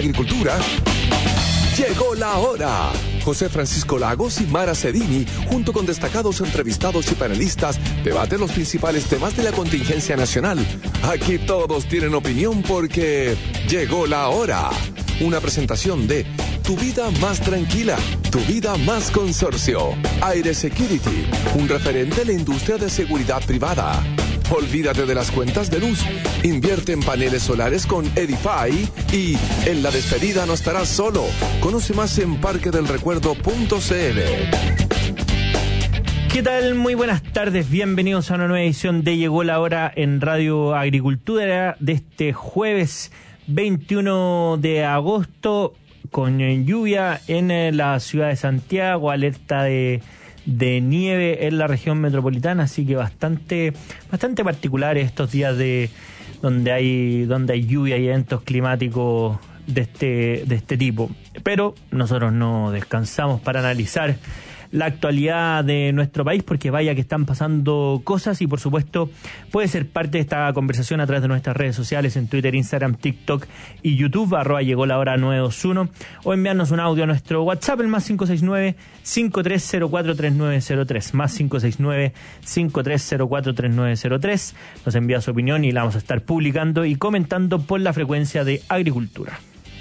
Agricultura, llegó la hora. José Francisco Lagos y Mara Cedini, junto con destacados entrevistados y panelistas, debaten los principales temas de la contingencia nacional. Aquí todos tienen opinión porque llegó la hora. Una presentación de Tu Vida Más Tranquila, Tu Vida Más Consorcio. Aire Security, un referente en la industria de seguridad privada. Olvídate de las cuentas de luz. Invierte en paneles solares con Edify y en la despedida no estarás solo. Conoce más en parquedelrecuerdo.cl. ¿Qué tal? Muy buenas tardes. Bienvenidos a una nueva edición de Llegó la Hora en Radio Agricultura de este jueves 21 de agosto con lluvia en la ciudad de Santiago, alerta de nieve en la región metropolitana, así que bastante particulares estos días donde hay lluvia y eventos climáticos de este tipo. Pero nosotros no descansamos para analizar la actualidad de nuestro país, porque vaya que están pasando cosas, y por supuesto puede ser parte de esta conversación a través de nuestras redes sociales en Twitter, Instagram, TikTok y YouTube, @llegó la hora 921, o enviarnos un audio a nuestro WhatsApp, el más 569-5304-3903, más 569-5304-3903. Nos envía su opinión y la vamos a estar publicando y comentando por la frecuencia de Agricultura.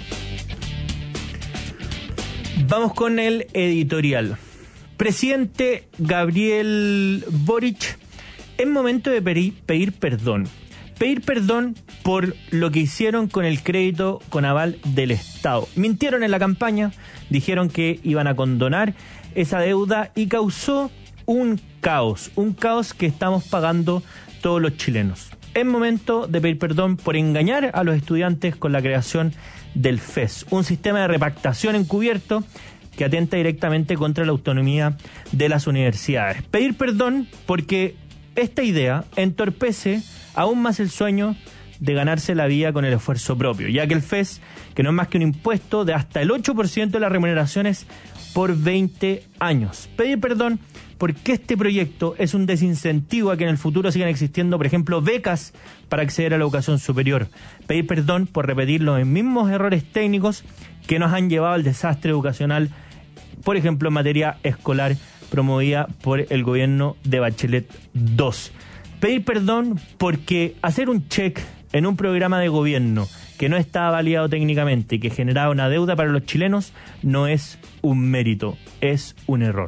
Vamos con el editorial. Presidente Gabriel Boric, es momento de pedir perdón. Pedir perdón por lo que hicieron con el crédito con aval del Estado. Mintieron en la campaña, dijeron que iban a condonar esa deuda y causó un caos que estamos pagando todos los chilenos. Es momento de pedir perdón por engañar a los estudiantes con la creación del FES, un sistema de repactación encubierto que atenta directamente contra la autonomía de las universidades. Pedir perdón porque esta idea entorpece aún más el sueño de ganarse la vida con el esfuerzo propio, ya que el FES, que no es más que un impuesto de hasta el 8% de las remuneraciones por 20 años. Pedir perdón porque este proyecto es un desincentivo a que en el futuro sigan existiendo, por ejemplo, becas para acceder a la educación superior. Pedir perdón por repetir los mismos errores técnicos que nos han llevado al desastre educacional, por ejemplo, en materia escolar promovida por el gobierno de Bachelet II. Pedir perdón porque hacer un check en un programa de gobierno que no estaba validado técnicamente y que generaba una deuda para los chilenos no es un mérito, es un error.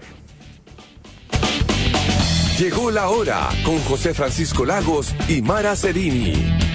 Llegó la hora con José Francisco Lagos y Mara Cedini.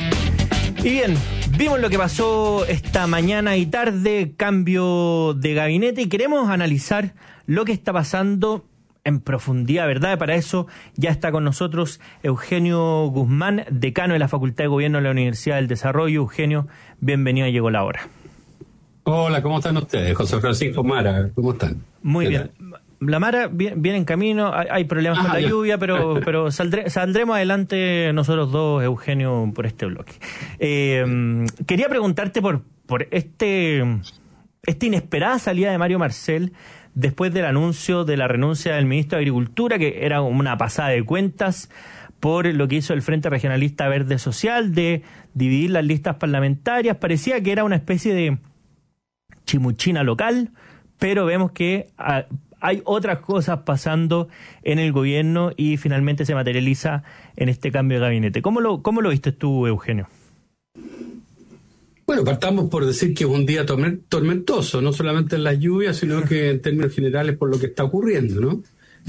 Y bien, vimos lo que pasó esta mañana y tarde, cambio de gabinete, y queremos analizar lo que está pasando en profundidad, ¿verdad? Para eso ya está con nosotros Eugenio Guzmán, decano de la Facultad de Gobierno de la Universidad del Desarrollo. Eugenio, bienvenido a Llegó la Hora. Hola, ¿cómo están ustedes? José Francisco, Mara, ¿cómo están? Muy bien. La Mara viene en camino, hay problemas con la lluvia, pero saldremos adelante nosotros dos, Eugenio, por este bloque. Quería preguntarte por esta inesperada salida de Mario Marcel después del anuncio de la renuncia del ministro de Agricultura, que era una pasada de cuentas por lo que hizo el Frente Regionalista Verde Social de dividir las listas parlamentarias. Parecía que era una especie de chimuchina local, pero vemos que hay otras cosas pasando en el gobierno y finalmente se materializa en este cambio de gabinete. ¿Cómo lo viste tú, Eugenio? Bueno, partamos por decir que es un día tormentoso, no solamente en las lluvias, sino que en términos generales por lo que está ocurriendo, ¿no?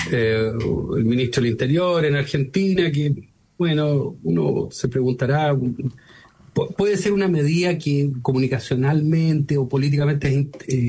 El ministro del Interior en Argentina, que, bueno, uno se preguntará, puede ser una medida que comunicacionalmente o políticamente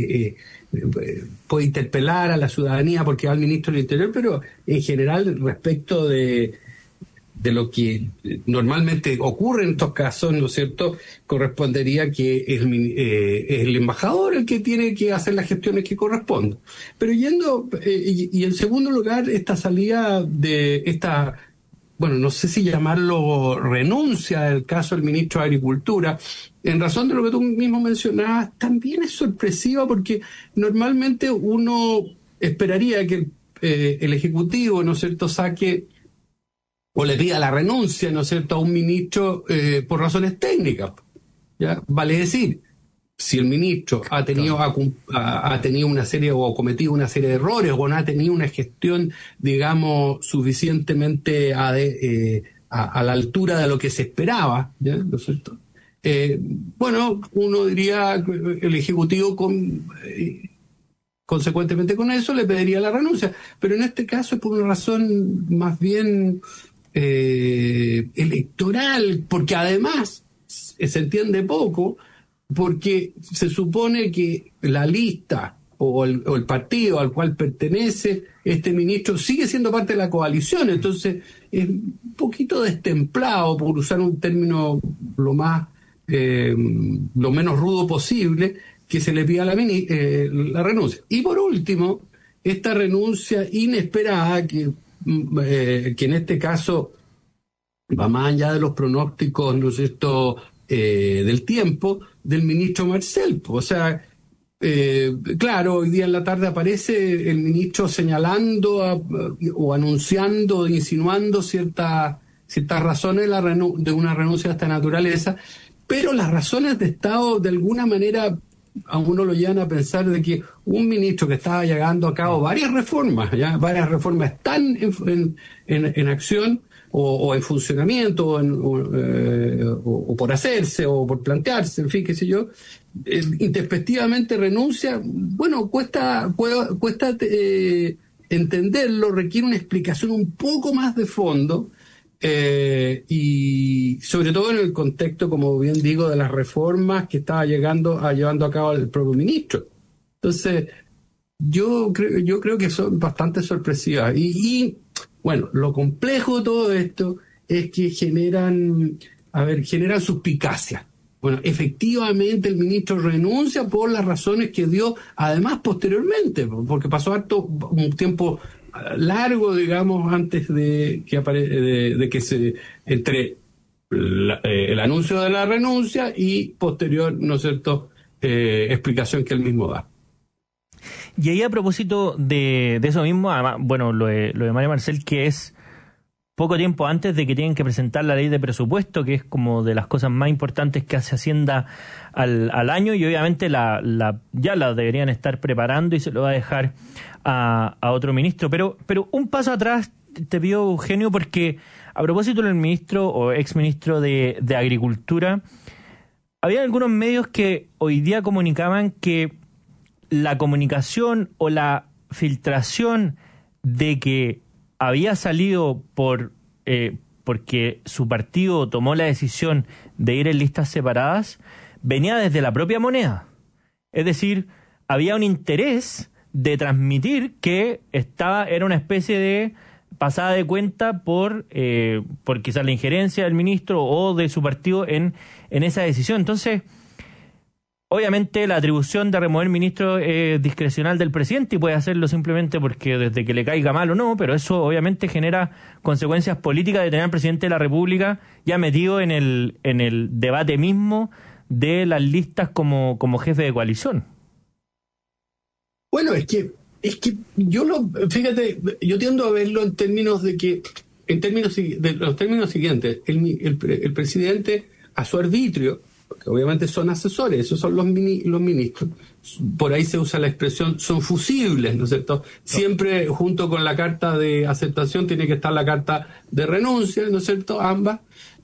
puede interpelar a la ciudadanía porque va al ministro del Interior, pero en general respecto de lo que normalmente ocurre en estos casos, ¿no es cierto?, correspondería que es el embajador el que tiene que hacer las gestiones que corresponden. Pero y en segundo lugar, esta salida de esta, bueno, no sé si llamarlo renuncia del caso del ministro de Agricultura, en razón de lo que tú mismo mencionabas, también es sorpresiva porque normalmente uno esperaría que el Ejecutivo, ¿no es cierto?, saque o le pida la renuncia, ¿no es cierto?, a un ministro por razones técnicas, ¿ya? Vale decir, si el ministro ha tenido una serie o cometido una serie de errores o no ha tenido una gestión, digamos, suficientemente a la altura de lo que se esperaba, ¿ya? ¿No es cierto? Bueno, uno diría, el Ejecutivo consecuentemente con eso le pediría la renuncia, pero en este caso es por una razón más bien electoral, porque además se entiende poco, porque se supone que la lista o el partido al cual pertenece este ministro sigue siendo parte de la coalición, entonces es un poquito destemplado, por usar un término lo menos rudo posible, que se le pida la renuncia. Y por último, esta renuncia inesperada que en este caso va más allá de los pronósticos, ¿no es cierto?, del tiempo del ministro Marcel. O sea, claro, hoy día en la tarde aparece el ministro señalando o anunciando, insinuando ciertas razones de una renuncia de esta naturaleza, pero las razones de Estado de alguna manera a uno lo llevan a pensar de que un ministro que estaba llevando a cabo varias reformas están en acción o en funcionamiento o por hacerse o por plantearse, en fin, qué sé yo, intempestivamente renuncia. Bueno, cuesta entenderlo, requiere una explicación un poco más de fondo, y sobre todo en el contexto, como bien digo, de las reformas que estaba llevando a cabo el propio ministro. Entonces, yo creo que son bastante sorpresivas. Y bueno, lo complejo de todo esto es que generan suspicacia. Bueno, efectivamente el ministro renuncia por las razones que dio, además posteriormente, porque pasó un tiempo largo, digamos, antes de que se entre el anuncio de la renuncia y posterior, ¿no es cierto?, explicación que él mismo da. Y ahí, a propósito de eso mismo, además, bueno, lo de Mario Marcel, que es poco tiempo antes de que tienen que presentar la ley de presupuesto, que es como de las cosas más importantes que hace Hacienda al año, y obviamente ya la deberían estar preparando y se lo va a dejar a otro ministro. Pero un paso atrás te pido, Eugenio, porque a propósito del ministro o exministro de Agricultura, había algunos medios que hoy día comunicaban que la comunicación o la filtración de que había salido porque su partido tomó la decisión de ir en listas separadas, venía desde la propia moneda. Es decir, había un interés de transmitir que era una especie de pasada de cuenta por quizás la injerencia del ministro o de su partido en esa decisión. Entonces, obviamente la atribución de remover ministro es discrecional del presidente y puede hacerlo simplemente porque desde que le caiga mal o no, pero eso obviamente genera consecuencias políticas de tener al presidente de la República ya metido en el debate mismo de las listas como jefe de coalición. Bueno, es que fíjate, yo tiendo a verlo en términos de los términos siguientes. El presidente, a su arbitrio, porque obviamente son asesores, esos son los ministros, por ahí se usa la expresión, son fusibles, ¿no es cierto? Siempre junto con la carta de aceptación tiene que estar la carta de renuncia, ¿no es cierto? Ambas.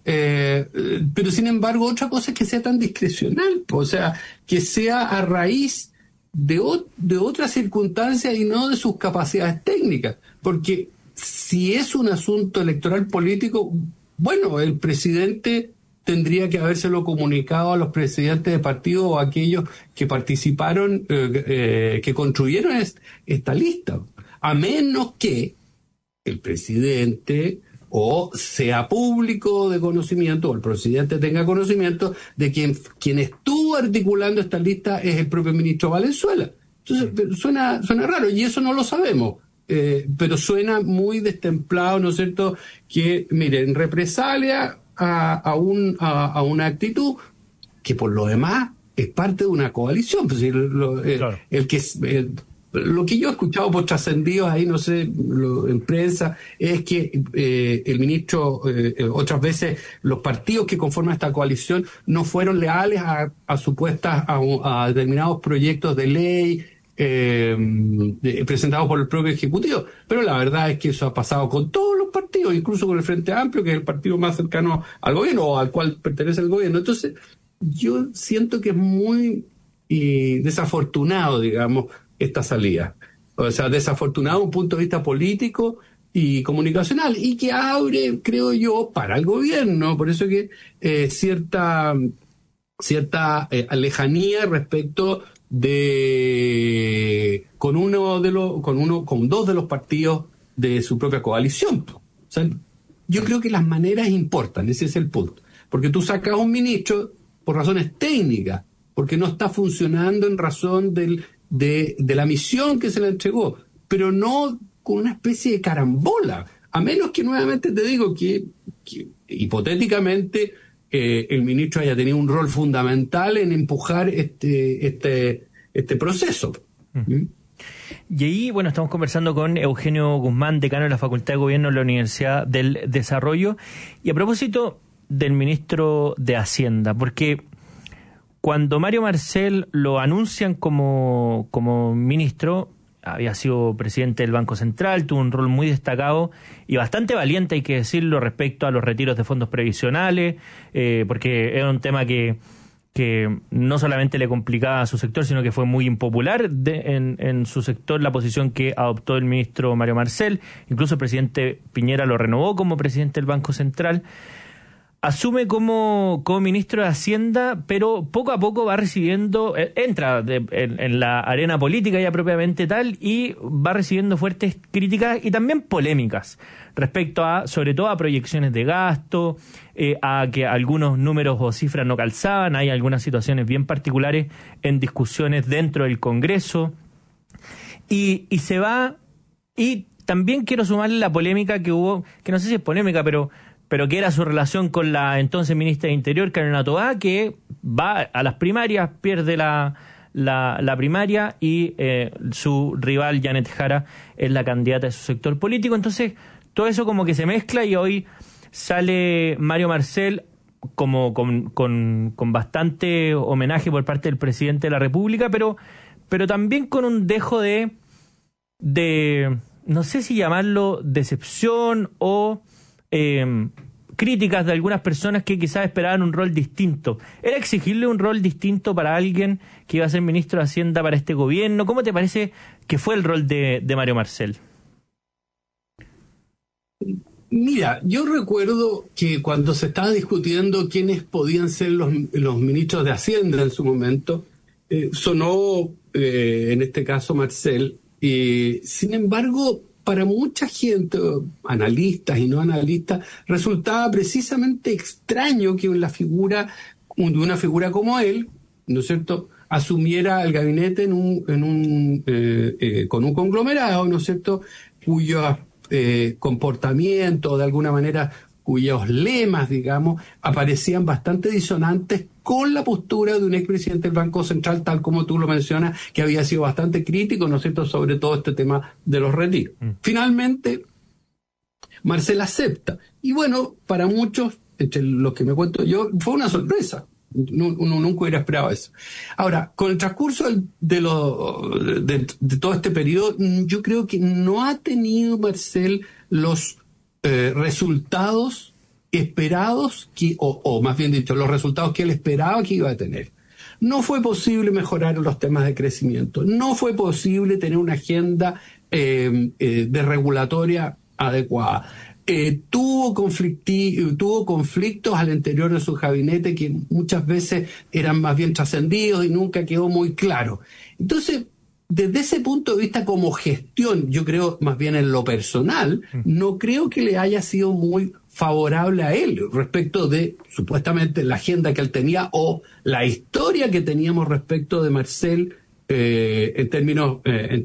Pero sin embargo, otra cosa es que sea tan discrecional, o sea, que sea a raíz de otras circunstancias y no de sus capacidades técnicas, porque si es un asunto electoral político, bueno, el presidente tendría que habérselo comunicado a los presidentes de partido o a aquellos que participaron, que construyeron esta lista, a menos que el presidente o sea público de conocimiento, o el presidente tenga conocimiento de quien estuvo articulando esta lista es el propio ministro Valenzuela. Entonces, suena raro, y eso no lo sabemos, pero suena muy destemplado, ¿no es cierto?, que, miren, represalia a una actitud que por lo demás es parte de una coalición. Pues, claro. Lo que yo he escuchado por trascendidos ahí, no sé, en prensa, es que el ministro, otras veces, los partidos que conforman esta coalición no fueron leales a supuestas, a determinados proyectos de ley presentados por el propio Ejecutivo. Pero la verdad es que eso ha pasado con todos los partidos, incluso con el Frente Amplio, que es el partido más cercano al gobierno o al cual pertenece el gobierno. Entonces, yo siento que es muy desafortunado, digamos, esta salida. O sea, desafortunado desde un punto de vista político y comunicacional, y que abre, creo yo, para el gobierno, por eso que cierta lejanía respecto de con dos de los partidos de su propia coalición. O sea, yo creo que las maneras importan, ese es el punto. Porque tú sacas a un ministro por razones técnicas, porque no está funcionando en razón de la misión que se le entregó, pero no con una especie de carambola, a menos que nuevamente te digo que hipotéticamente el ministro haya tenido un rol fundamental en empujar este proceso. Y ahí, bueno, estamos conversando con Eugenio Guzmán, decano de la Facultad de Gobierno de la Universidad del Desarrollo, y a propósito del ministro de Hacienda, porque cuando Mario Marcel lo anuncian como ministro, había sido presidente del Banco Central, tuvo un rol muy destacado y bastante valiente, hay que decirlo, respecto a los retiros de fondos previsionales, porque era un tema que no solamente le complicaba a su sector, sino que fue muy impopular en su sector la posición que adoptó el ministro Mario Marcel. Incluso el presidente Piñera lo renovó como presidente del Banco Central. Asume como ministro de Hacienda, pero poco a poco va recibiendo, entra en la arena política ya propiamente tal, y va recibiendo fuertes críticas y también polémicas respecto sobre todo a proyecciones de gasto, a que algunos números o cifras no calzaban. Hay algunas situaciones bien particulares en discusiones dentro del Congreso, y se va. Y también quiero sumarle la polémica que hubo, que no sé si es polémica, pero que era su relación con la entonces ministra de Interior, Carolina Toá, que va a las primarias, pierde la primaria, y su rival, Janet Jara, es la candidata de su sector político. Entonces, todo eso como que se mezcla, y hoy sale Mario Marcel como con bastante homenaje por parte del presidente de la República, pero también con un dejo de no sé si llamarlo decepción o críticas de algunas personas que quizás esperaban un rol distinto. ¿Era exigirle un rol distinto para alguien que iba a ser ministro de Hacienda para este gobierno? ¿Cómo te parece que fue el rol de Mario Marcel? Mira, yo recuerdo que cuando se estaba discutiendo quiénes podían ser los ministros de Hacienda en su momento, sonó en este caso Marcel. Sin embargo, para mucha gente, analistas y no analistas, resultaba precisamente extraño que una figura como él, ¿no es cierto?, asumiera el gabinete con un conglomerado, ¿no es cierto?, cuyo comportamiento, de alguna manera, cuyos lemas, digamos, aparecían bastante disonantes con la postura de un expresidente del Banco Central, tal como tú lo mencionas, que había sido bastante crítico, ¿no es cierto?, sobre todo este tema de los retiros. Finalmente, Marcel acepta. Y bueno, para muchos, entre los que me cuento yo, fue una sorpresa. Uno nunca hubiera esperado eso. Ahora, con el transcurso de todo este periodo, yo creo que no ha tenido Marcel los resultados esperados, o más bien dicho, los resultados que él esperaba que iba a tener. No fue posible mejorar los temas de crecimiento, no fue posible tener una agenda desregulatoria adecuada. Tuvo conflictos al interior de su gabinete que muchas veces eran más bien trascendidos y nunca quedó muy claro. Entonces, desde ese punto de vista como gestión, yo creo más bien en lo personal, no creo que le haya sido muy favorable a él respecto de supuestamente la agenda que él tenía o la historia que teníamos respecto de Marcel en términos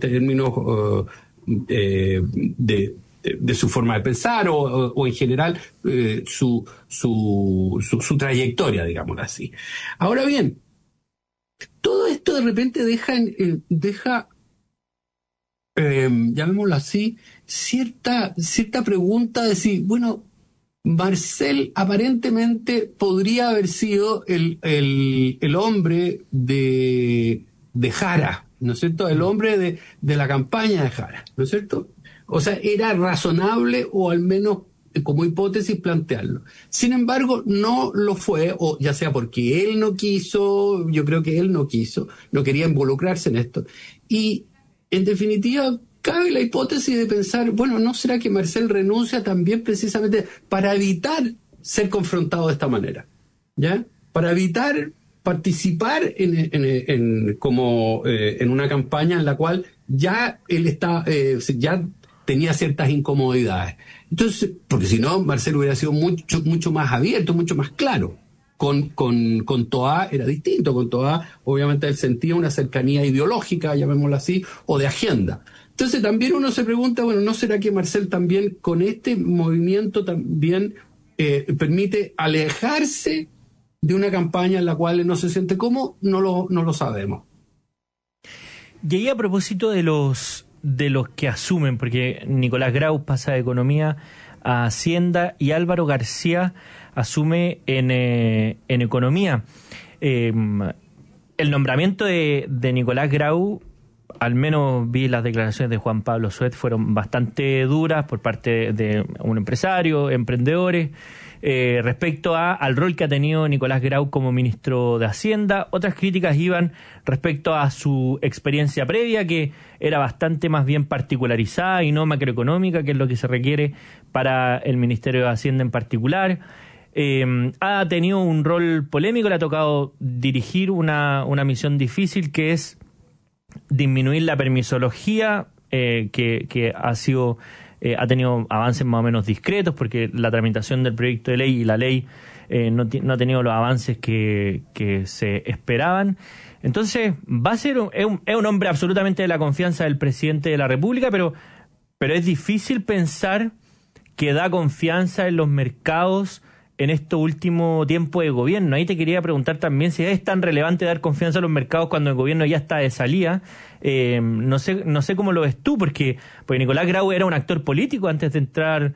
de su forma de pensar o en general su trayectoria, digamos así. Ahora bien, todo esto de repente deja llamémoslo así, cierta pregunta de si, bueno, Marcel aparentemente podría haber sido el hombre de Jara, ¿no es cierto? El hombre de la campaña de Jara, ¿no es cierto? O sea, era razonable, o al menos como hipótesis, plantearlo. Sin embargo, no lo fue, o ya sea porque él no quiso, yo creo que él no quiso, no quería involucrarse en esto. Y, en definitiva, cabe la hipótesis de pensar, bueno, ¿no será que Marcel renuncia también precisamente para evitar ser confrontado de esta manera? ¿Ya? Para evitar participar en una campaña en la cual ya él ya tenía ciertas incomodidades. Entonces, porque si no, Marcel hubiera sido mucho más abierto, mucho más claro. Con Toá era distinto. Con Toá, obviamente, él sentía una cercanía ideológica, llamémoslo así, o de agenda. Entonces también uno se pregunta, bueno, ¿no será que Marcel también con este movimiento también permite alejarse de una campaña en la cual él no se siente cómodo? No lo sabemos. Y ahí, a propósito de los que asumen, porque Nicolás Grau pasa de Economía a Hacienda y Álvaro García asume en Economía. El nombramiento de Nicolás Grau, al menos vi las declaraciones de Juan Pablo Suet, fueron bastante duras por parte de un empresario, emprendedores, respecto al rol que ha tenido Nicolás Grau como ministro de Hacienda. Otras críticas iban respecto a su experiencia previa, que era bastante más bien particularizada y no macroeconómica, que es lo que se requiere para el Ministerio de Hacienda en particular. Ha tenido un rol polémico, le ha tocado dirigir una misión difícil, que es disminuir la permisología, que ha tenido avances más o menos discretos, porque la tramitación del proyecto de ley y la ley no ha tenido los avances que se esperaban. Entonces va a ser es un hombre absolutamente de la confianza del presidente de la República, pero es difícil pensar que da confianza en los mercados en este último tiempo de gobierno. Ahí te quería preguntar también si es tan relevante dar confianza a los mercados cuando el gobierno ya está de salida. No sé cómo lo ves tú, porque Nicolás Grau era un actor político antes de entrar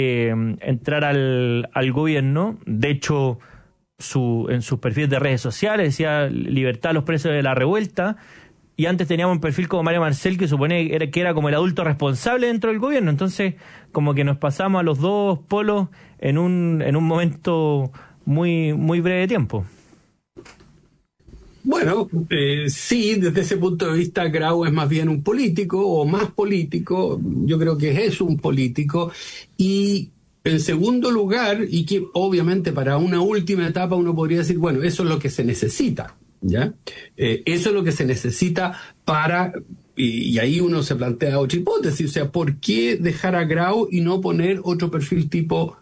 al gobierno. De hecho, en sus perfiles de redes sociales decía libertad a los presos de la revuelta. Y antes teníamos un perfil como Mario Marcel, que supone que era como el adulto responsable dentro del gobierno. Entonces, como que nos pasamos a los dos polos en un momento muy, muy breve de tiempo. Bueno, sí, desde ese punto de vista Grau es más bien un político, o más político. Yo creo que es un político. Y en segundo lugar, y que obviamente para una última etapa uno podría decir, bueno, eso es lo que se necesita. ¿Ya? Eso es lo que se necesita para, y ahí uno se plantea otra hipótesis, o sea, ¿por qué dejar a Grau y no poner otro perfil tipo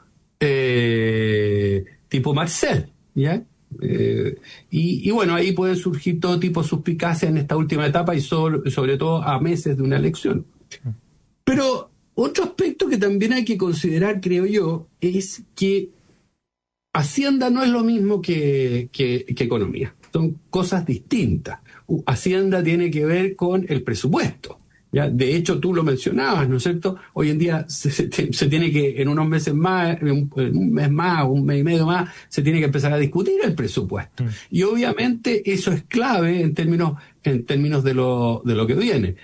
Marcel? ¿Ya? Y bueno, ahí pueden surgir todo tipo de suspicacias en esta última etapa y sobre todo a meses de una elección. Pero otro aspecto que también hay que considerar, creo yo, es que Hacienda no es lo mismo que Economía. Son cosas distintas. Hacienda tiene que ver con el presupuesto. ¿Ya? De hecho, tú lo mencionabas, ¿no es cierto? Hoy en día se tiene que, en unos meses más, en un mes más, un mes y medio más, se tiene que empezar a discutir el presupuesto. Y obviamente eso es clave en términos de lo que viene.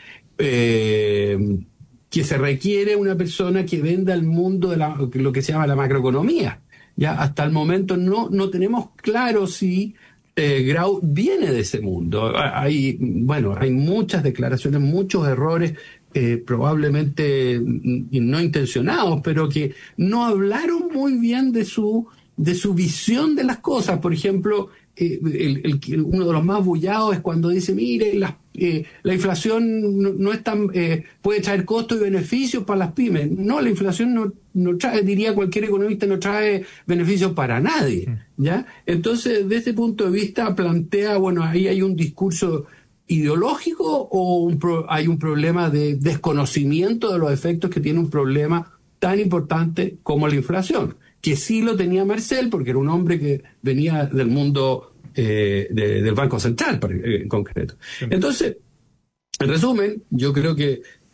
Que se requiere una persona que venda el mundo de lo que se llama la macroeconomía. Ya hasta el momento no tenemos claro si Grau viene de ese mundo. Hay muchas declaraciones, muchos errores, probablemente no intencionados, pero que no hablaron muy bien de su visión de las cosas. Por ejemplo, uno de los más bullados es cuando dice, mire, la inflación no es tan, puede traer costos y beneficios para las pymes. No, la inflación no trae, diría cualquier economista, no trae beneficios para nadie, ¿ya? Entonces, desde ese punto de vista plantea, bueno, ahí hay un discurso ideológico o hay un problema de desconocimiento de los efectos que tiene un problema tan importante como la inflación, que sí lo tenía Marcel, porque era un hombre que venía del mundo del Banco Central, en concreto. Entonces, en resumen, yo creo que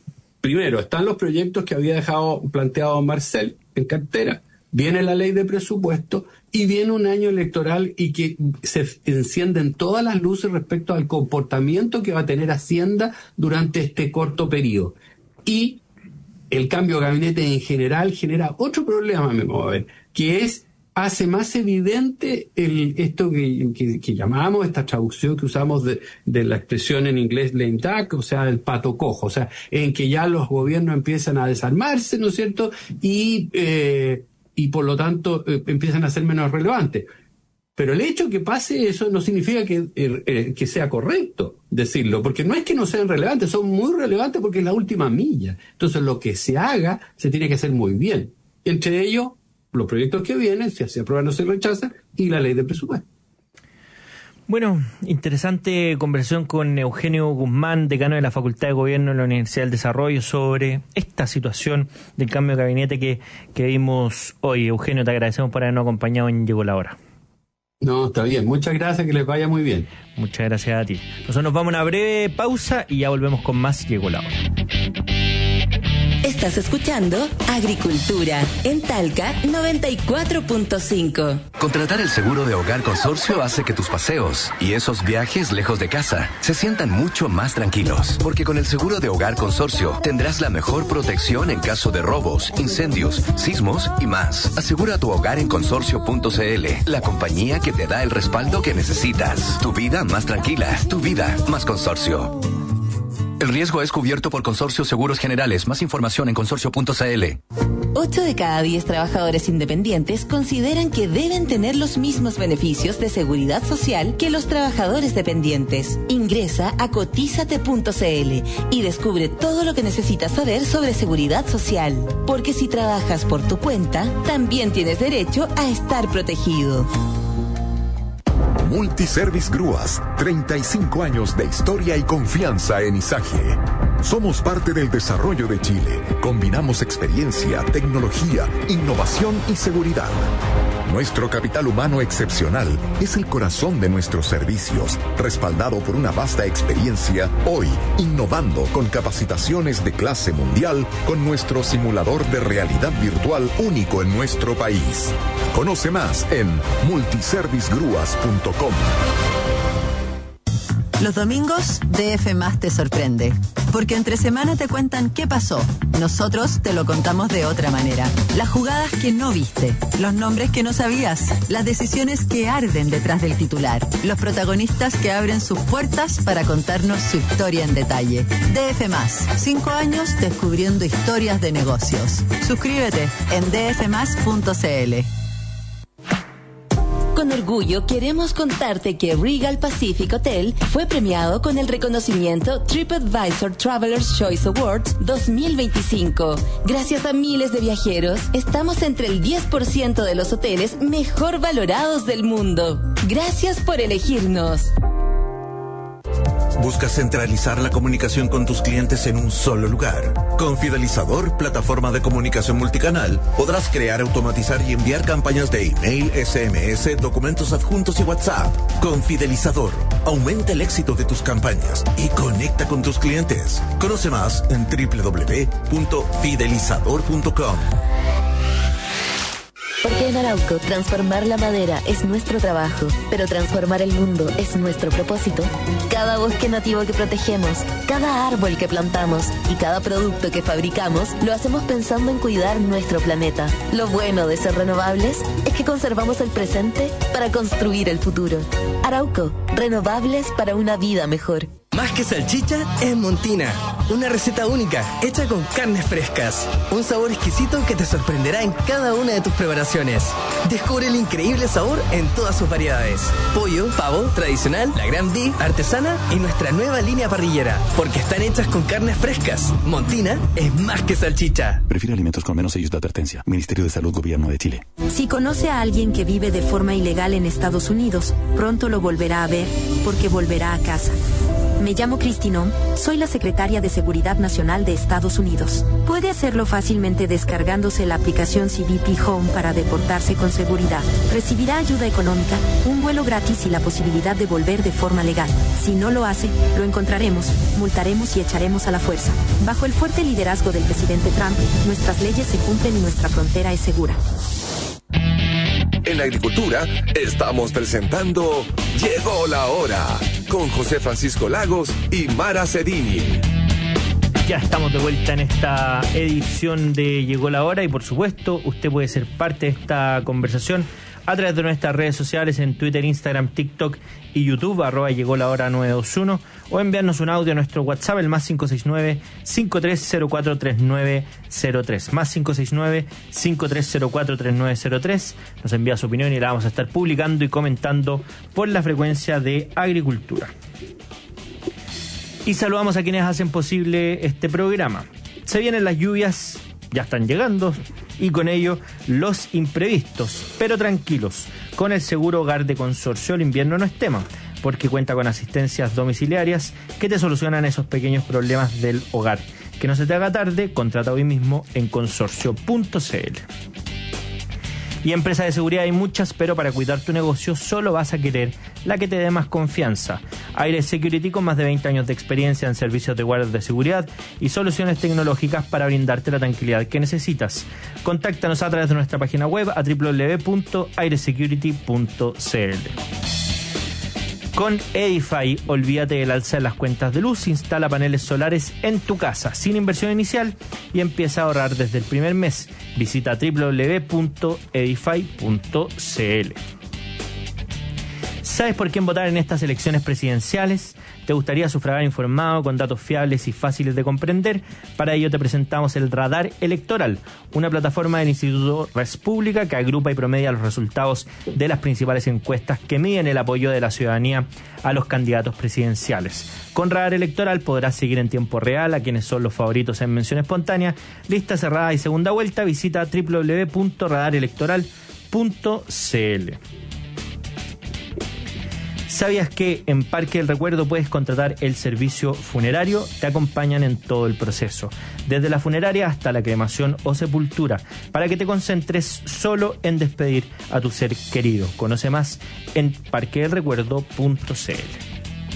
primero, están los proyectos que había dejado planteado Marcel en cartera, viene la ley de presupuesto y viene un año electoral y que se encienden todas las luces respecto al comportamiento que va a tener Hacienda durante este corto periodo. Y el cambio de gabinete en general genera otro problema, me voy a ver, que hace más evidente esto que llamamos, esta traducción que usamos de la expresión en inglés lame duck, o sea, el pato cojo, o sea, en que ya los gobiernos empiezan a desarmarse, ¿no es cierto? Y por lo tanto empiezan a ser menos relevantes. Pero el hecho que pase eso no significa que sea correcto decirlo, porque no es que no sean relevantes, son muy relevantes porque es la última milla. Entonces lo que se haga se tiene que hacer muy bien. Entre ellos, los proyectos que vienen, si se aprueban o se rechazan, y la ley de presupuesto. Bueno, interesante conversación con Eugenio Guzmán, decano de la Facultad de Gobierno de la Universidad del Desarrollo, sobre esta situación del cambio de gabinete que vimos hoy. Eugenio, te agradecemos por habernos acompañado en Llegó la Hora. No, está bien. Muchas gracias, que les vaya muy bien. Muchas gracias a ti. Nosotros nos vamos a una breve pausa y ya volvemos con más Llegó la Hora. Estás escuchando Agricultura en Talca 94.5. Contratar el seguro de Hogar Consorcio hace que tus paseos y esos viajes lejos de casa se sientan mucho más tranquilos. Porque con el seguro de Hogar Consorcio tendrás la mejor protección en caso de robos, incendios, sismos y más. Asegura tu hogar en consorcio.cl, la compañía que te da el respaldo que necesitas. Tu vida más tranquila, tu vida más consorcio. El riesgo es cubierto por Consorcio Seguros Generales. Más información en consorcio.cl. 8 de cada 10 trabajadores independientes consideran que deben tener los mismos beneficios de seguridad social que los trabajadores dependientes. Ingresa a cotizate.cl y descubre todo lo que necesitas saber sobre seguridad social. Porque si trabajas por tu cuenta, también tienes derecho a estar protegido. Multiservice Grúas, 35 años de historia y confianza en Izaje. Somos parte del desarrollo de Chile. Combinamos experiencia, tecnología, innovación y seguridad. Nuestro capital humano excepcional es el corazón de nuestros servicios, respaldado por una vasta experiencia, hoy innovando con capacitaciones de clase mundial con nuestro simulador de realidad virtual único en nuestro país. Conoce más en multiservicegrúas.com. Los domingos, DF+ te sorprende, porque entre semana te cuentan qué pasó. Nosotros te lo contamos de otra manera. Las jugadas que no viste, los nombres que no sabías, las decisiones que arden detrás del titular, los protagonistas que abren sus puertas para contarnos su historia en detalle. DF+, 5 años descubriendo historias de negocios. Suscríbete en dfmas.cl. Con orgullo queremos contarte que Regal Pacific Hotel fue premiado con el reconocimiento TripAdvisor Traveler's Choice Awards 2025. Gracias a miles de viajeros, estamos entre el 10% de los hoteles mejor valorados del mundo. Gracias por elegirnos. ¿Buscas centralizar la comunicación con tus clientes en un solo lugar? Con Fidelizador, plataforma de comunicación multicanal, podrás crear, automatizar y enviar campañas de email, SMS, documentos adjuntos y WhatsApp. Con Fidelizador, aumenta el éxito de tus campañas y conecta con tus clientes. Conoce más en www.fidelizador.com. Porque en Arauco transformar la madera es nuestro trabajo, pero transformar el mundo es nuestro propósito. Cada bosque nativo que protegemos, cada árbol que plantamos y cada producto que fabricamos lo hacemos pensando en cuidar nuestro planeta. Lo bueno de ser renovables es que conservamos el presente para construir el futuro. Arauco, renovables para una vida mejor. Más que salchicha, es Montina. Una receta única, hecha con carnes frescas. Un sabor exquisito que te sorprenderá en cada una de tus preparaciones. Descubre el increíble sabor en todas sus variedades. Pollo, pavo, tradicional, la Gran Beef, artesana y nuestra nueva línea parrillera. Porque están hechas con carnes frescas. Montina es más que salchicha. Prefiere alimentos con menos sellos de advertencia. Ministerio de Salud, Gobierno de Chile. Si conoce a alguien que vive de forma ilegal en Estados Unidos, pronto lo volverá a ver porque volverá a casa. Me llamo Christine Ohm, soy la secretaria de Seguridad Nacional de Estados Unidos. Puede hacerlo fácilmente descargándose la aplicación CBP Home para deportarse con seguridad. Recibirá ayuda económica, un vuelo gratis y la posibilidad de volver de forma legal. Si no lo hace, lo encontraremos, multaremos y echaremos a la fuerza. Bajo el fuerte liderazgo del presidente Trump, nuestras leyes se cumplen y nuestra frontera es segura. En la agricultura estamos presentando Llegó la Hora con José Francisco Lagos y Mara Cedini. Ya estamos de vuelta en esta edición de Llegó la Hora y por supuesto usted puede ser parte de esta conversación a través de nuestras redes sociales en Twitter, Instagram, TikTok y YouTube, @llegolaHora921, o enviarnos un audio a nuestro WhatsApp, el +569 53043903, +569 53043903. Nos envía su opinión y la vamos a estar publicando y comentando por la frecuencia de Agricultura. Y saludamos a quienes hacen posible este programa. Se vienen las lluvias, ya están llegando, y con ello los imprevistos, pero tranquilos, con el seguro hogar de Consorcio el invierno no es tema, porque cuenta con asistencias domiciliarias que te solucionan esos pequeños problemas del hogar. Que no se te haga tarde, contrata hoy mismo en consorcio.cl. Y empresas de seguridad hay muchas, pero para cuidar tu negocio solo vas a querer la que te dé más confianza. Aire Security, con más de 20 años de experiencia en servicios de guardia de seguridad y soluciones tecnológicas para brindarte la tranquilidad que necesitas. Contáctanos a través de nuestra página web a www.airesecurity.cl. Con Edify, olvídate del alza de las cuentas de luz, instala paneles solares en tu casa sin inversión inicial y empieza a ahorrar desde el primer mes. Visita www.edify.cl. ¿Sabes por quién votar en estas elecciones presidenciales? ¿Te gustaría sufragar informado con datos fiables y fáciles de comprender? Para ello te presentamos el Radar Electoral, una plataforma del Instituto Res Pública que agrupa y promedia los resultados de las principales encuestas que miden el apoyo de la ciudadanía a los candidatos presidenciales. Con Radar Electoral podrás seguir en tiempo real a quienes son los favoritos en mención espontánea, lista cerrada y segunda vuelta. Visita www.radarelectoral.cl. ¿Sabías que en Parque del Recuerdo puedes contratar el servicio funerario? Te acompañan en todo el proceso, desde la funeraria hasta la cremación o sepultura, para que te concentres solo en despedir a tu ser querido. Conoce más en parquedelrecuerdo.cl.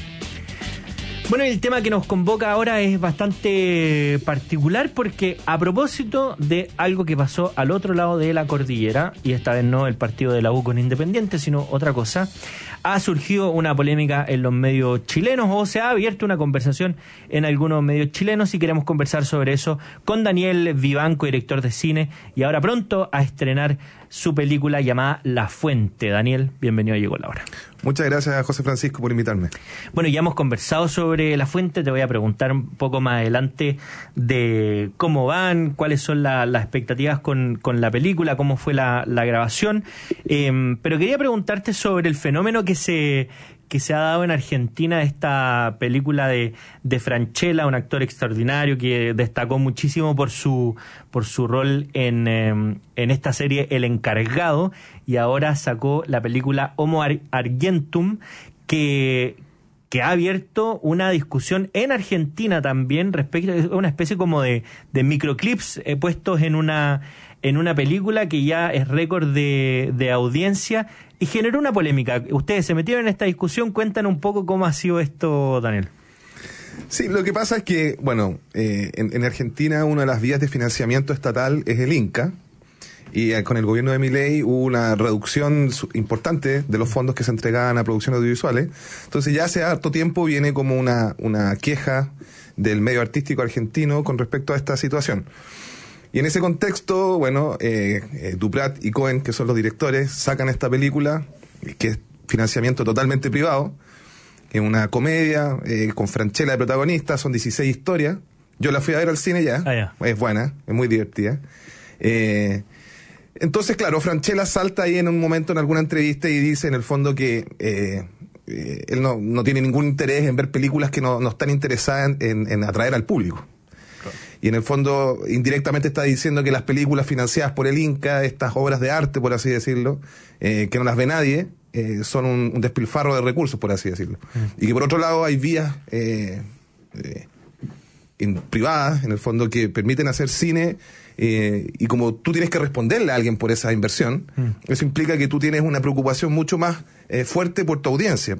Bueno, el tema que nos convoca ahora es bastante particular porque a propósito de algo que pasó al otro lado de la cordillera, y esta vez no el partido de la U con Independiente, sino otra cosa, ha surgido una polémica en los medios chilenos, o se ha abierto una conversación en algunos medios chilenos, y queremos conversar sobre eso con Daniel Vivanco, director de cine, y ahora pronto a estrenar su película llamada La Fuente. Daniel, bienvenido a Llegó la Hora. Muchas gracias, José Francisco, por invitarme. Bueno, ya hemos conversado sobre La Fuente, te voy a preguntar un poco más adelante de cómo van, cuáles son las expectativas con la película, cómo fue la grabación, pero quería preguntarte sobre el fenómeno que se ha dado en Argentina, esta película de Francella, un actor extraordinario que destacó muchísimo por su rol en esta serie El Encargado, y ahora sacó la película Homo Argentum, que ha abierto una discusión en Argentina también respecto a una especie como de microclips puestos en una película que ya es récord de audiencia y generó una polémica. Ustedes se metieron en esta discusión, cuéntanos un poco cómo ha sido esto, Daniel. Sí, lo que pasa es que, bueno, en Argentina una de las vías de financiamiento estatal es el Inca, y con el gobierno de Milei hubo una reducción importante de los fondos que se entregaban a producciones audiovisuales. Entonces ya hace harto tiempo viene como una queja del medio artístico argentino con respecto a esta situación. Y en ese contexto, bueno, Duprat y Cohen, que son los directores, sacan esta película, que es financiamiento totalmente privado, que es una comedia, con Francella de protagonista, son 16 historias. Yo la fui a ver al cine ya, es buena, es muy divertida. Entonces, claro, Francella salta ahí en un momento en alguna entrevista y dice en el fondo que él no tiene ningún interés en ver películas que no están interesadas en atraer al público. Y en el fondo, indirectamente está diciendo que las películas financiadas por el Inca, estas obras de arte, por así decirlo, que no las ve nadie, son un despilfarro de recursos, por así decirlo. Y que por otro lado hay vías privadas, en el fondo, que permiten hacer cine, y como tú tienes que responderle a alguien por esa inversión, eso implica que tú tienes una preocupación mucho más fuerte por tu audiencia.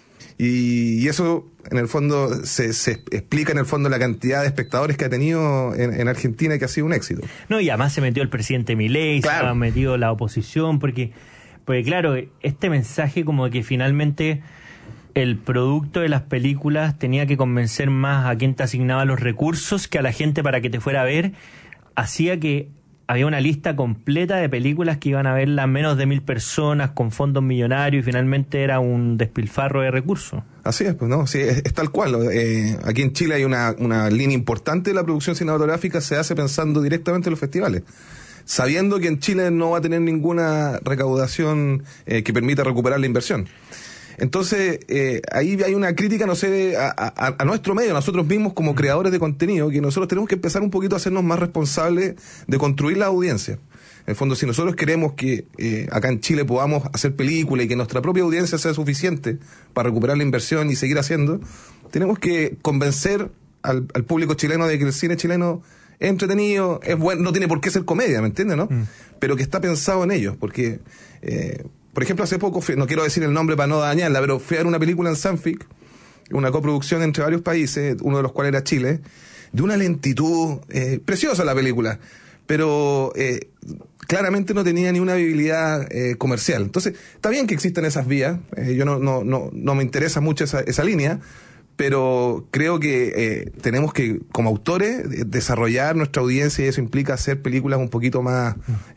Y eso, en el fondo, se explica, en el fondo, la cantidad de espectadores que ha tenido en Argentina, que ha sido un éxito. No, y además se metió el presidente Milei, claro. Se ha metido la oposición, porque claro, este mensaje como de que finalmente el producto de las películas tenía que convencer más a quien te asignaba los recursos que a la gente para que te fuera a ver, hacía que había una lista completa de películas que iban a verla menos de 1.000 personas con fondos millonarios, y finalmente era un despilfarro de recursos. Así es, pues no, sí, es tal cual. Aquí en Chile hay una línea importante de la producción cinematográfica, se hace pensando directamente en los festivales, sabiendo que en Chile no va a tener ninguna recaudación que permita recuperar la inversión. Entonces, ahí hay una crítica, no sé, a nuestro medio, nosotros mismos como creadores de contenido, que nosotros tenemos que empezar un poquito a hacernos más responsables de construir la audiencia. En el fondo, si nosotros queremos que acá en Chile podamos hacer películas y que nuestra propia audiencia sea suficiente para recuperar la inversión y seguir haciendo, tenemos que convencer al público chileno de que el cine chileno es entretenido, es bueno, no tiene por qué ser comedia, ¿me entiendes, no? Pero que está pensado en ellos, porque... por ejemplo, hace poco, no quiero decir el nombre para no dañarla, pero fui a ver una película en Sanfic, una coproducción entre varios países, uno de los cuales era Chile, de una lentitud preciosa la película, pero claramente no tenía ni una viabilidad comercial. Entonces, está bien que existan esas vías, yo no me interesa mucho esa línea, pero creo que tenemos que, como autores, desarrollar nuestra audiencia, y eso implica hacer películas un poquito más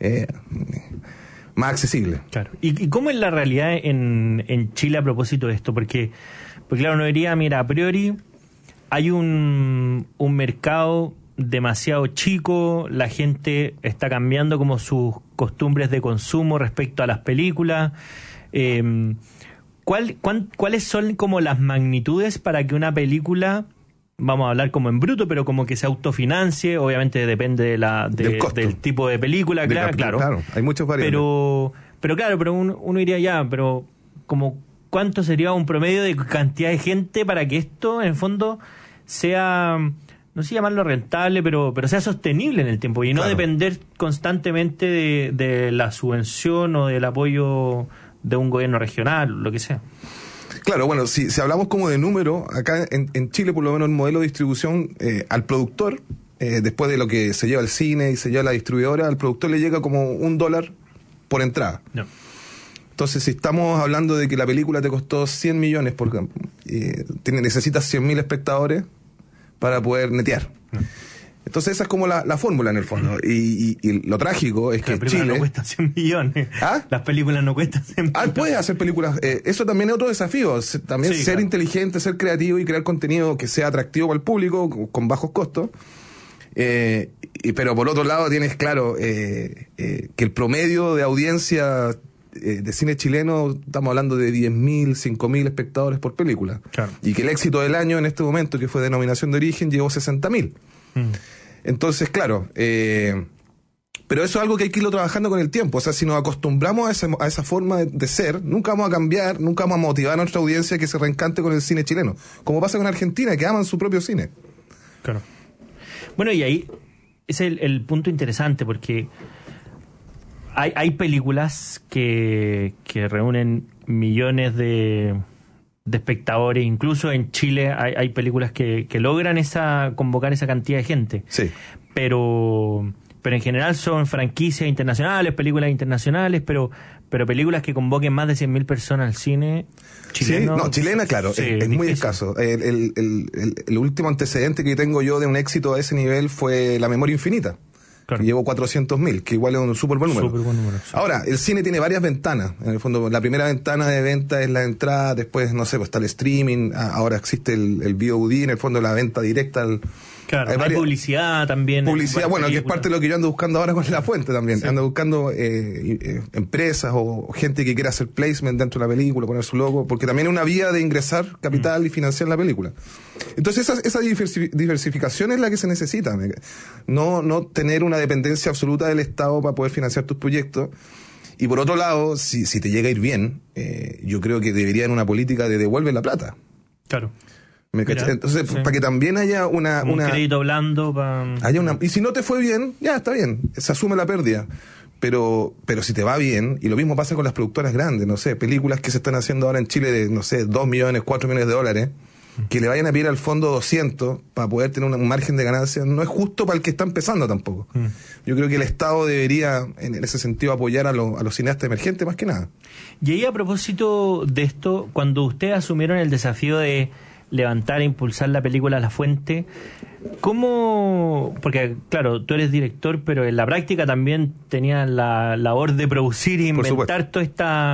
accesible. Claro. ¿Y cómo es la realidad en Chile a propósito de esto? Porque claro, uno diría, mira, a priori hay un mercado demasiado chico, la gente está cambiando como sus costumbres de consumo respecto a las películas. ¿Cuáles son como las magnitudes para que una película, vamos a hablar como en bruto, pero como que se autofinancie? Obviamente depende del tipo de película, claro. Claro, hay muchos variables. Pero uno diría ya, pero como ¿cuánto sería un promedio de cantidad de gente para que esto, en el fondo, sea, no sé llamarlo rentable, pero sea sostenible en el tiempo y no depender constantemente de la subvención o del apoyo de un gobierno regional, lo que sea? Claro, bueno, si hablamos como de número, acá en Chile, por lo menos el modelo de distribución al productor, después de lo que se lleva el cine y se lleva la distribuidora, al productor le llega como $1 por entrada. No. Entonces, si estamos hablando de que la película te costó 100 millones, necesitas 100.000 espectadores para poder netear. No. Entonces esa es como la fórmula en el fondo. Y lo trágico es que Chile... no cuesta 100 millones. ¿Ah? Las películas no cuestan 100 millones. Puedes hacer películas. Eso también es otro desafío. También ser inteligente, ser creativo y crear contenido que sea atractivo para el público, con bajos costos. Pero por otro lado tienes claro que el promedio de audiencia de cine chileno, estamos hablando de 10.000, 5.000 espectadores por película. Claro. Y que el éxito del año en este momento, que fue Denominación de Origen, llegó a 60.000. Entonces, claro, pero eso es algo que hay que irlo trabajando con el tiempo. O sea, si nos acostumbramos a esa forma de ser, nunca vamos a cambiar, nunca vamos a motivar a nuestra audiencia que se reencante con el cine chileno. Como pasa con Argentina, que aman su propio cine. Claro. Bueno, y ahí es el punto interesante, porque hay películas que reúnen millones de espectadores. Incluso en Chile hay películas que logran convocar esa cantidad de gente. Sí. Pero en general son franquicias internacionales, películas internacionales, pero películas que convoquen más de 100.000 personas al cine chileno. Sí, chilena, claro, sí, es muy escaso. El último antecedente que tengo yo de un éxito a ese nivel fue La Memoria Infinita. Claro. Que llevó 400.000, que igual es un súper buen número. Sí. Ahora, el cine tiene varias ventanas. En el fondo, la primera ventana de venta es la entrada, después, no sé, pues está el streaming, ahora existe el VOD, en el fondo la venta directa al... Claro, hay publicidad también. Publicidad, bueno, que es parte de lo que yo ando buscando ahora con La Fuente también. Sí. Ando buscando empresas o gente que quiera hacer placement dentro de la película, poner su logo, porque también es una vía de ingresar capital y financiar la película. Entonces esa diversificación es la que se necesita. No tener una dependencia absoluta del Estado para poder financiar tus proyectos. Y por otro lado, si te llega a ir bien, yo creo que debería haber una política de devuelve la plata. Claro. Entonces, sí, para que también haya un crédito blando. Y si no te fue bien, ya está bien, se asume la pérdida. Pero si te va bien, y lo mismo pasa con las productoras grandes, no sé, películas que se están haciendo ahora en Chile de, no sé, 2 millones, 4 millones de dólares, que le vayan a pedir al fondo 200 para poder tener un margen de ganancia, no es justo para el que está empezando tampoco. Yo creo que el Estado debería, en ese sentido, apoyar a los cineastas emergentes más que nada. Y ahí, a propósito de esto, cuando ustedes asumieron el desafío de levantar e impulsar la película La Fuente, ¿cómo? Porque, claro, tú eres director, pero en la práctica también tenías la labor de producir e inventar toda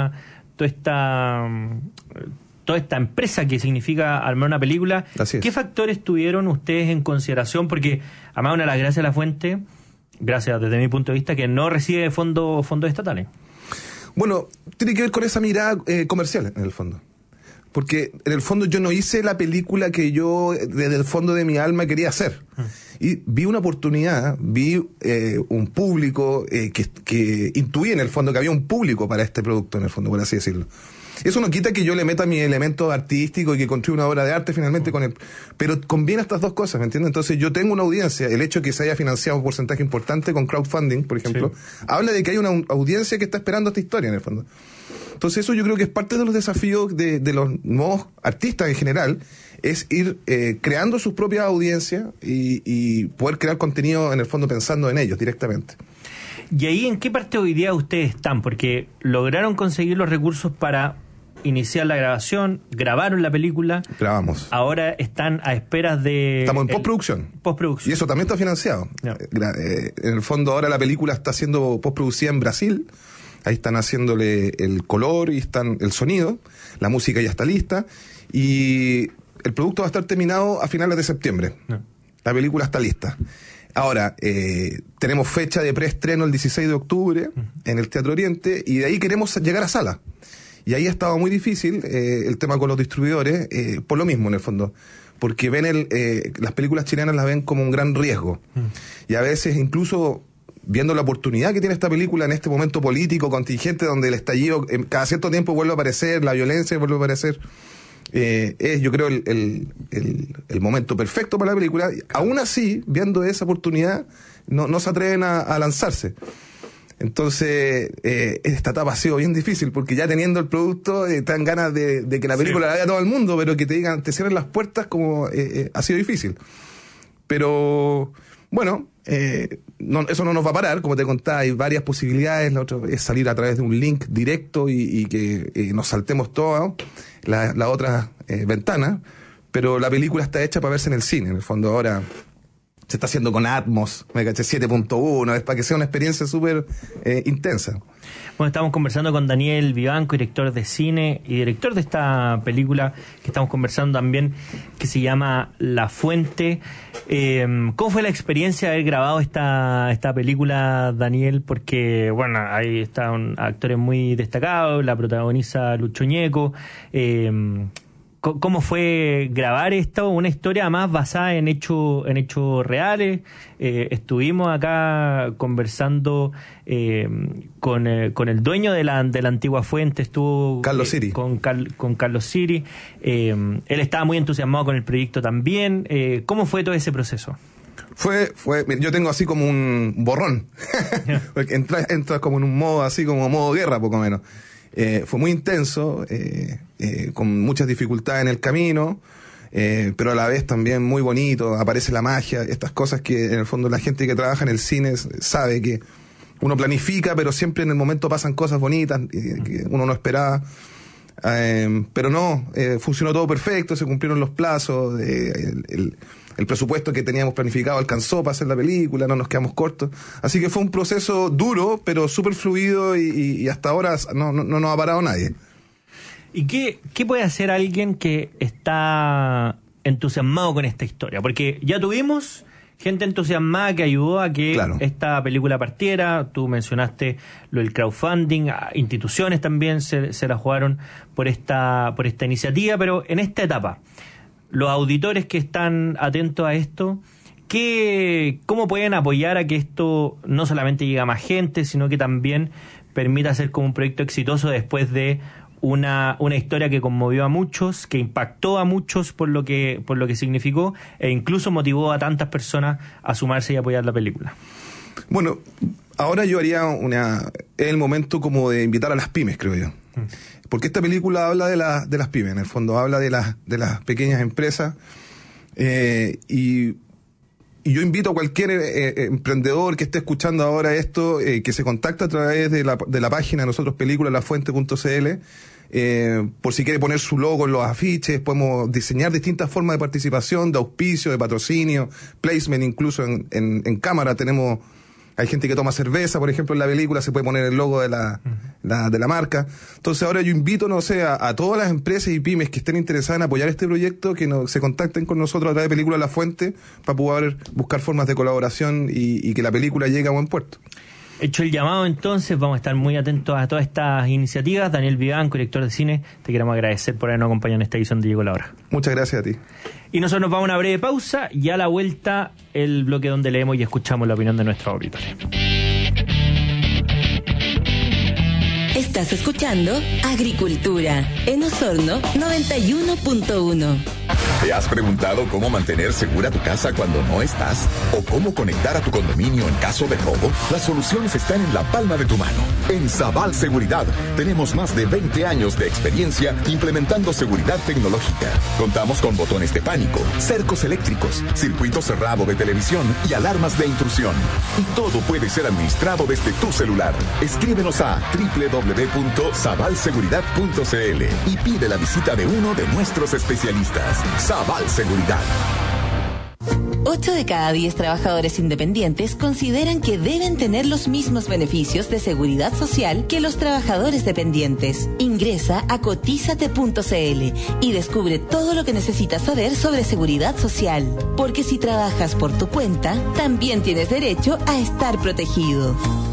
esta empresa que significa armar una película. ¿Qué factores tuvieron ustedes en consideración? Porque, además, una de las gracias de La Fuente, gracias desde mi punto de vista, que no recibe fondos estatales. Bueno, tiene que ver con esa mirada comercial, en el fondo. Porque en el fondo yo no hice la película que yo desde el fondo de mi alma quería hacer. Y vi una oportunidad, vi un público que intuí en el fondo que había un público para este producto, en el fondo, por así decirlo. Eso no quita que yo le meta mi elemento artístico y que construya una obra de arte finalmente con él. Pero combina estas dos cosas, ¿me entiendes? Entonces yo tengo una audiencia. El hecho de que se haya financiado un porcentaje importante con crowdfunding, por ejemplo, habla de que hay una audiencia que está esperando esta historia, en el fondo. Entonces eso yo creo que es parte de los desafíos de los nuevos artistas en general, es ir creando sus propias audiencias y poder crear contenido en el fondo pensando en ellos directamente. ¿Y ahí en qué parte hoy día ustedes están? Porque lograron conseguir los recursos para iniciar la grabación, grabaron la película. Grabamos. Ahora están a esperas de... Estamos en postproducción. Postproducción. Y eso también está financiado. No. En el fondo ahora la película está siendo postproducida en Brasil. Ahí están haciéndole el color y el sonido. La música ya está lista. Y el producto va a estar terminado a finales de septiembre. No. La película está lista. Ahora, tenemos fecha de preestreno el 16 de octubre en el Teatro Oriente y de ahí queremos llegar a sala. Y ahí ha estado muy difícil el tema con los distribuidores, por lo mismo en el fondo. Porque ven las películas chilenas las ven como un gran riesgo. Y a veces incluso viendo la oportunidad que tiene esta película en este momento político, contingente, donde el estallido cada cierto tiempo vuelve a aparecer, la violencia vuelve a aparecer, es yo creo el momento perfecto para la película. Aún así, viendo esa oportunidad, no se atreven a lanzarse. Entonces, esta etapa ha sido bien difícil, porque ya teniendo el producto, te dan ganas de que la película la vea todo el mundo, pero que te digan, te cierren las puertas, como ha sido difícil. Pero, bueno, eso no nos va a parar, como te contaba, hay varias posibilidades. La otra es salir a través de un link directo y que nos saltemos todas las otras ventanas, pero la película está hecha para verse en el cine, en el fondo ahora se está haciendo con Atmos, me caché 7.1, es para que sea una experiencia súper intensa. Bueno, estamos conversando con Daniel Vivanco, director de cine y director de esta película que estamos conversando también, que se llama La Fuente. ¿Cómo fue la experiencia de haber grabado esta película, Daniel? Porque, bueno, ahí están actores muy destacados, la protagoniza Lucho Ñeco. ¿Cómo fue grabar esto? Una historia más basada en hechos reales. Estuvimos acá conversando con el dueño de la antigua fuente, estuvo Carlos Siri. Con Carlos Siri. Él estaba muy entusiasmado con el proyecto también. ¿Cómo fue todo ese proceso? Yo tengo así como un borrón. Porque entras como en un modo así como modo guerra, poco menos. Fue muy intenso, con muchas dificultades en el camino, pero a la vez también muy bonito, aparece la magia, estas cosas que en el fondo la gente que trabaja en el cine sabe que uno planifica, pero siempre en el momento pasan cosas bonitas que uno no esperaba. Pero no, funcionó todo perfecto, se cumplieron los plazos, el presupuesto que teníamos planificado alcanzó para hacer la película, no nos quedamos cortos. Así que fue un proceso duro, pero súper fluido y hasta ahora no nos ha parado nadie. ¿Y qué puede hacer alguien que está entusiasmado con esta historia? Porque ya tuvimos gente entusiasmada que ayudó a que esta película partiera. Tú mencionaste lo del crowdfunding, instituciones también se la jugaron por esta iniciativa, pero en esta etapa, los auditores que están atentos a esto, ¿cómo pueden apoyar a que esto no solamente llegue a más gente, sino que también permita ser como un proyecto exitoso después de una historia que conmovió a muchos, que impactó a muchos por lo que significó, e incluso motivó a tantas personas a sumarse y apoyar la película. Bueno, ahora yo haría es el momento como de invitar a las pymes, creo yo. Porque esta película habla de las pymes, en el fondo habla de las pequeñas empresas, y yo invito a cualquier emprendedor que esté escuchando ahora esto, que se contacte a través de la página de nosotros, películas.lafuente.cl, por si quiere poner su logo en los afiches. Podemos diseñar distintas formas de participación, de auspicio, de patrocinio, placement, incluso en cámara hay gente que toma cerveza, por ejemplo, en la película se puede poner el logo de la marca. Entonces ahora yo invito, a todas las empresas y pymes que estén interesadas en apoyar este proyecto, que se contacten con nosotros a través de Película La Fuente para poder buscar formas de colaboración y que la película llegue a buen puerto. Hecho el llamado, entonces, vamos a estar muy atentos a todas estas iniciativas. Daniel Vivanco, director de cine, te queremos agradecer por habernos acompañado en esta edición de Llegó la Hora. Muchas gracias a ti. Y nosotros nos vamos a una breve pausa y a la vuelta el bloque donde leemos y escuchamos la opinión de nuestros auditores. Estás escuchando Agricultura en Osorno 91.1. ¿Te has preguntado cómo mantener segura tu casa cuando no estás? ¿O cómo conectar a tu condominio en caso de robo? Las soluciones están en la palma de tu mano. En Sabal Seguridad tenemos más de 20 años de experiencia implementando seguridad tecnológica. Contamos con botones de pánico, cercos eléctricos, circuito cerrado de televisión y alarmas de intrusión. Y todo puede ser administrado desde tu celular. Escríbenos a www.sabalseguridad.cl y pide la visita de uno de nuestros especialistas. Sabal Seguridad. 8 de cada 10 trabajadores independientes consideran que deben tener los mismos beneficios de seguridad social que los trabajadores dependientes. Ingresa a cotizate.cl y descubre todo lo que necesitas saber sobre seguridad social. Porque si trabajas por tu cuenta, también tienes derecho a estar protegido.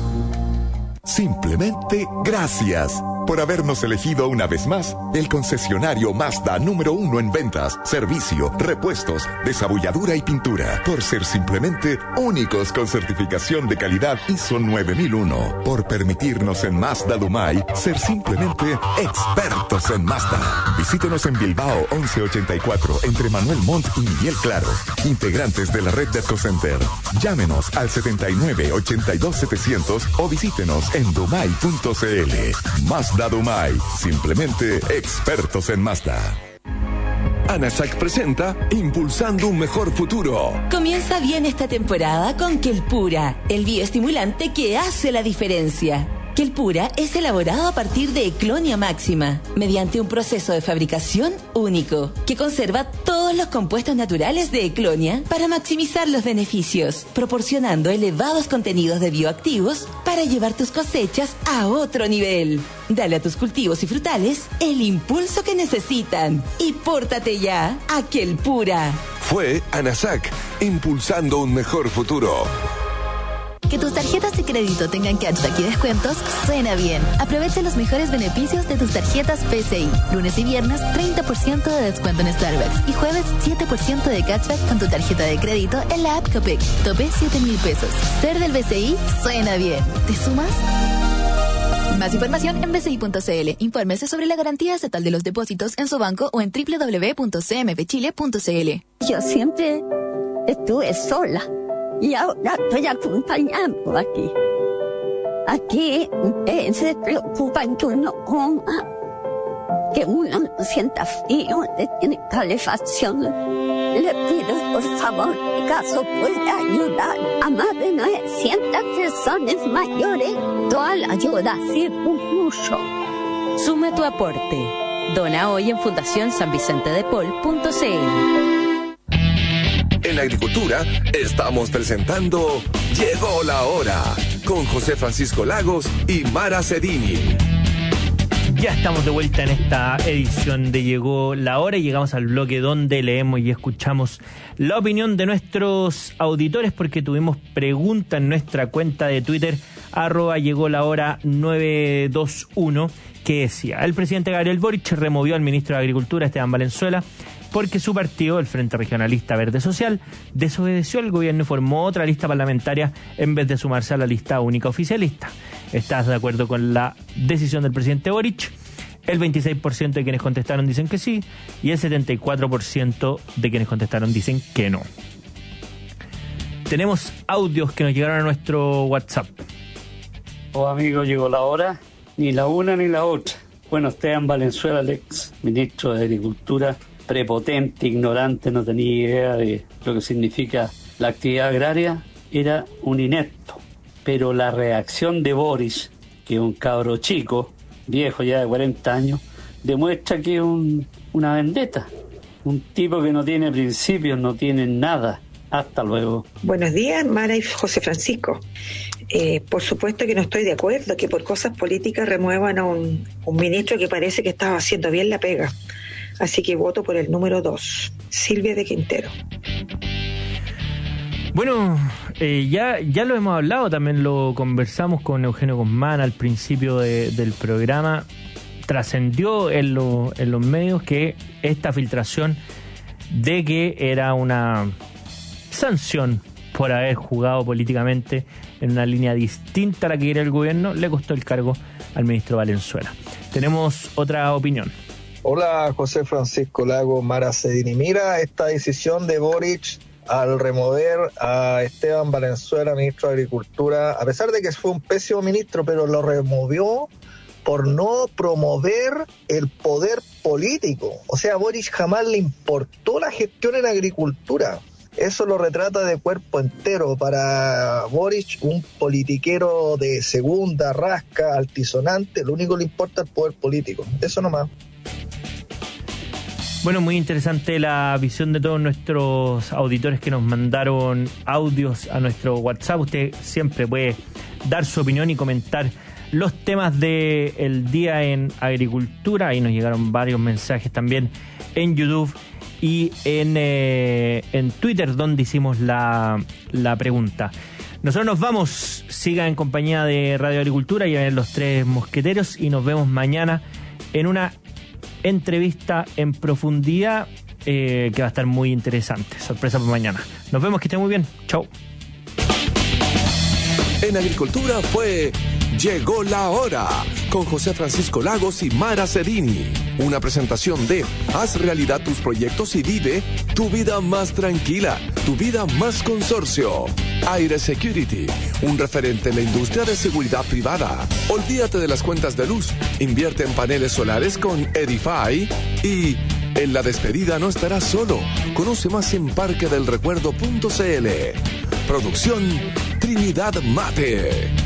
Simplemente gracias por habernos elegido una vez más el concesionario Mazda número 1 en ventas, servicio, repuestos, desabulladura y pintura. Por ser simplemente únicos con certificación de calidad ISO 9001. Por permitirnos en Mazda Dumay ser simplemente expertos en Mazda. Visítenos en Bilbao 1184 entre Manuel Montt y Miguel Claro. Integrantes de la red de EcoCenter. Llámenos al 79 82 700 o visítenos en dumay.cl. Mazda Dumay, simplemente expertos en Mazda. ANASAC presenta Impulsando un Mejor Futuro. Comienza bien esta temporada con Kelpura, el bioestimulante que hace la diferencia. Kelpura es elaborado a partir de Eclonia máxima, mediante un proceso de fabricación único, que conserva todos los compuestos naturales de Eclonia para maximizar los beneficios, proporcionando elevados contenidos de bioactivos para llevar tus cosechas a otro nivel. Dale a tus cultivos y frutales el impulso que necesitan y pórtate ya a Kelpura. Fue ANASAC, Impulsando un Mejor Futuro. Que tus tarjetas de crédito tengan cashback y descuentos suena bien. Aprovecha los mejores beneficios de tus tarjetas PCI. Lunes y viernes, 30% de descuento en Starbucks. Y jueves, 7% de cashback con tu tarjeta de crédito en la app Copec. Tope 7,000 pesos. Ser del BCI suena bien. ¿Te sumas? Más información en bci.cl. Infórmese sobre la garantía estatal de los depósitos en su banco o en www.cmfchile.cl. Yo siempre estuve sola. Y ahora estoy acompañando aquí. Aquí se preocupan que uno coma, que uno no sienta frío, le tiene calefacción. Le pido, por favor, que caso pueda ayudar a más de 900 personas mayores. Toda la ayuda sirve mucho. Suma tu aporte. Dona hoy en fundacionsanvicentedepol.cl. En Agricultura estamos presentando Llegó la Hora con José Francisco Lagos y Mara Cedini. Ya estamos de vuelta en esta edición de Llegó la Hora y llegamos al bloque donde leemos y escuchamos la opinión de nuestros auditores, porque tuvimos pregunta en nuestra cuenta de Twitter @llegolahora921 que decía: el presidente Gabriel Boric removió al ministro de Agricultura Esteban Valenzuela porque su partido, el Frente Regionalista Verde Social, desobedeció al gobierno y formó otra lista parlamentaria en vez de sumarse a la lista única oficialista. ¿Estás de acuerdo con la decisión del presidente Boric? El 26% de quienes contestaron dicen que sí, y el 74% de quienes contestaron dicen que no. Tenemos audios que nos llegaron a nuestro WhatsApp. Oh, amigo, llegó la hora, ni la una ni la otra. Bueno, Esteban Valenzuela, el ex ministro de Agricultura, prepotente, ignorante, no tenía idea de lo que significa la actividad agraria, era un inepto. Pero la reacción de Boris, que es un cabro chico, viejo ya de 40 años, demuestra que es una vendetta. Un tipo que no tiene principios, no tiene nada. Hasta luego. Buenos días, Mara y José Francisco. Por supuesto que no estoy de acuerdo que por cosas políticas remuevan a un ministro que parece que estaba haciendo bien la pega. Así que voto por el número 2, Silvia de Quintero. Bueno, ya lo hemos hablado, también lo conversamos con Eugenio Guzmán al principio del programa. Trascendió en los medios que esta filtración de que era una sanción por haber jugado políticamente en una línea distinta a la que quería el gobierno le costó el cargo al ministro Valenzuela. Tenemos otra opinión. Hola, José Francisco Lago, Mara Cedini. Mira, esta decisión de Boric al remover a Esteban Valenzuela, ministro de Agricultura, a pesar de que fue un pésimo ministro, pero lo removió por no promover el poder político. O sea, a Boric jamás le importó la gestión en agricultura. Eso lo retrata de cuerpo entero. Para Boric, un politiquero de segunda, rasca, altisonante, lo único que le importa es el poder político. Eso nomás. Bueno, muy interesante la visión de todos nuestros auditores que nos mandaron audios a nuestro WhatsApp. Usted siempre puede dar su opinión y comentar los temas del día en agricultura. Ahí nos llegaron varios mensajes también en YouTube y en Twitter, donde hicimos la pregunta. Nosotros nos vamos. Siga en compañía de Radio Agricultura y en Los Tres Mosqueteros, y nos vemos mañana en una entrevista en profundidad que va a estar muy interesante. Sorpresa por mañana. Nos vemos, que estén muy bien. Chau. En Agricultura fue Llegó la Hora, con José Francisco Lagos y Mara Cedini. Una presentación de Haz realidad tus proyectos y vive tu vida más tranquila, tu vida más consorcio. Aire Security, un referente en la industria de seguridad privada. Olvídate de las cuentas de luz, invierte en paneles solares con Edify. Y en la despedida no estarás solo. Conoce más en parquedelrecuerdo.cl. Producción Trinidad Mate.